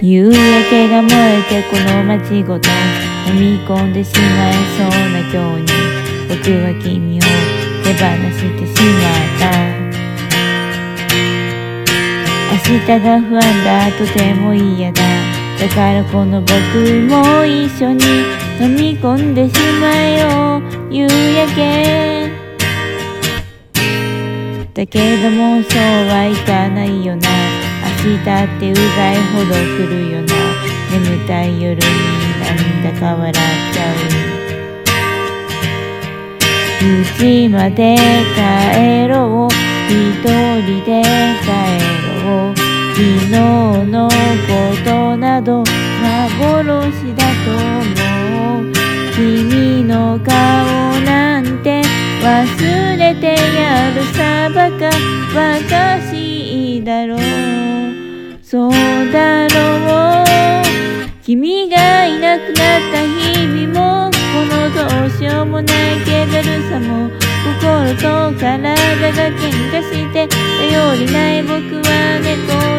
夕焼けが燃えてこの街ごと飲み込んでしまいそうな今日に、僕は君を手放してしまった。明日が不安だ、とても嫌だ。だからこの僕も一緒に飲み込んでしまえよ、夕焼け。だけどもそうはいかないよな。明日ってうざいほど来るよな。眠たい夜になんだか笑っちゃう。家まで帰ろう、一人で帰ろう。昨日のことなど幻だと思う。君の顔なんて忘れてやるさ、バカバカしいだろう。そうだろう。君がいなくなった日々も、このどうしようもない気だるさも、心と体が喧嘩して頼りない僕は猫